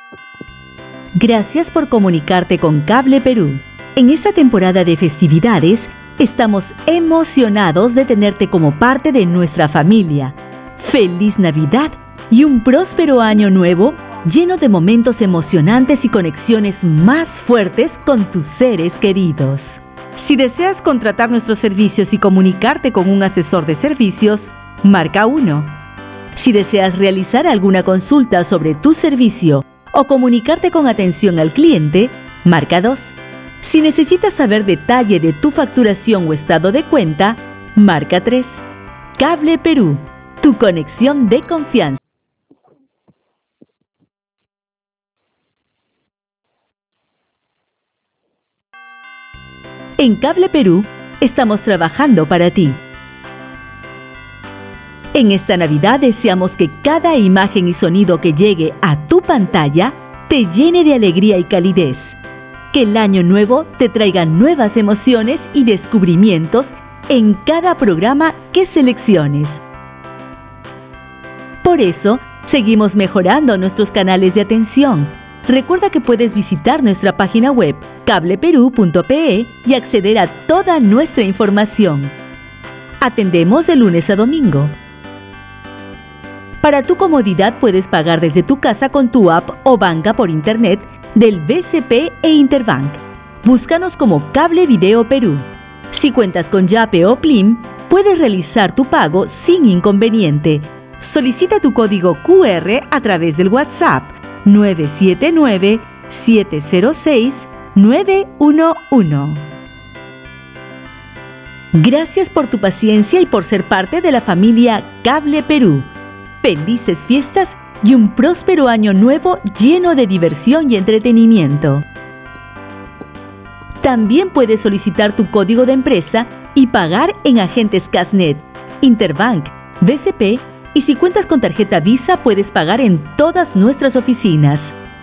Gracias por comunicarte con Cable Perú. En esta temporada de festividades, estamos emocionados de tenerte como parte de nuestra familia. ¡Feliz Navidad y un próspero año nuevo lleno de momentos emocionantes y conexiones más fuertes con tus seres queridos! Si deseas contratar nuestros servicios y comunicarte con un asesor de servicios, marca 1. Si deseas realizar alguna consulta sobre tu servicio o comunicarte con atención al cliente, marca 2. Si necesitas saber detalle de tu facturación o estado de cuenta, marca 3. Cable Perú, tu conexión de confianza. En Cable Perú, estamos trabajando para ti. En esta Navidad deseamos que cada imagen y sonido que llegue a tu pantalla te llene de alegría y calidez. Que el año nuevo te traiga nuevas emociones y descubrimientos en cada programa que selecciones. Por eso, seguimos mejorando nuestros canales de atención. Recuerda que puedes visitar nuestra página web cableperú.pe y acceder a toda nuestra información. Atendemos de lunes a domingo. Para tu comodidad puedes pagar desde tu casa con tu app o banca por internet del BCP e Interbank. Búscanos como Cable Video Perú. Si cuentas con Yape o Plim, puedes realizar tu pago sin inconveniente. Solicita tu código QR a través del WhatsApp 979-706-911. Gracias por tu paciencia y por ser parte de la familia Cable Perú. Felices fiestas y un próspero año nuevo lleno de diversión y entretenimiento. También puedes solicitar tu código de empresa y pagar en agentes Casnet, Interbank, BCP y si cuentas con tarjeta Visa puedes pagar en todas nuestras oficinas.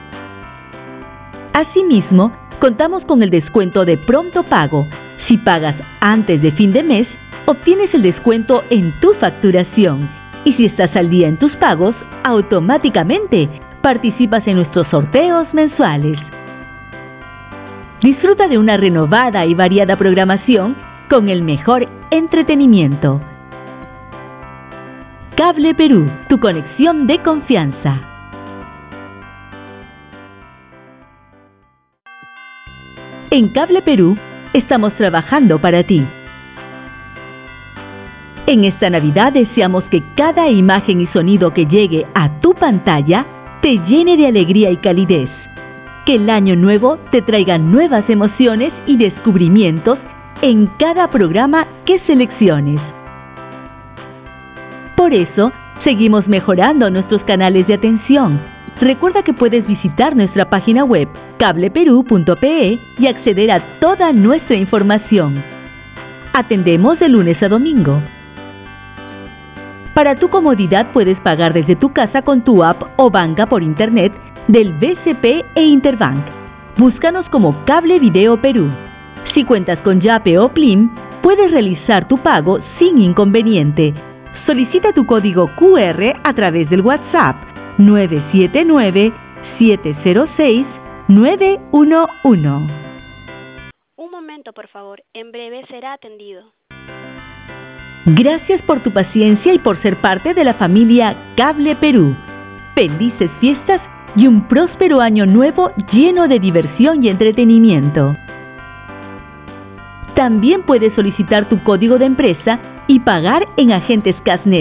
Asimismo, contamos con el descuento de pronto pago. Si pagas antes de fin de mes, obtienes el descuento en tu facturación. Y si estás al día en tus pagos, automáticamente participas en nuestros sorteos mensuales. Disfruta de una renovada y variada programación con el mejor entretenimiento. Cable Perú, tu conexión de confianza. En Cable Perú, estamos trabajando para ti. En esta Navidad deseamos que cada imagen y sonido que llegue a tu pantalla te llene de alegría y calidez. Que el año nuevo te traiga nuevas emociones y descubrimientos en cada programa que selecciones. Por eso, seguimos mejorando nuestros canales de atención. Recuerda que puedes visitar nuestra página web cableperú.pe y acceder a toda nuestra información. Atendemos de lunes a domingo. Para tu comodidad puedes pagar desde tu casa con tu app o banca por internet del BCP e Interbank. Búscanos como Cable Video Perú. Si cuentas con Yape o Plim, puedes realizar tu pago sin inconveniente. Solicita tu código QR a través del WhatsApp 979-706-911. Un momento, por favor. En breve será atendido. Gracias por tu paciencia y por ser parte de la familia Cable Perú. Felices fiestas y un próspero año nuevo lleno de diversión y entretenimiento. También puedes solicitar tu código de empresa y pagar en agentes Casnet,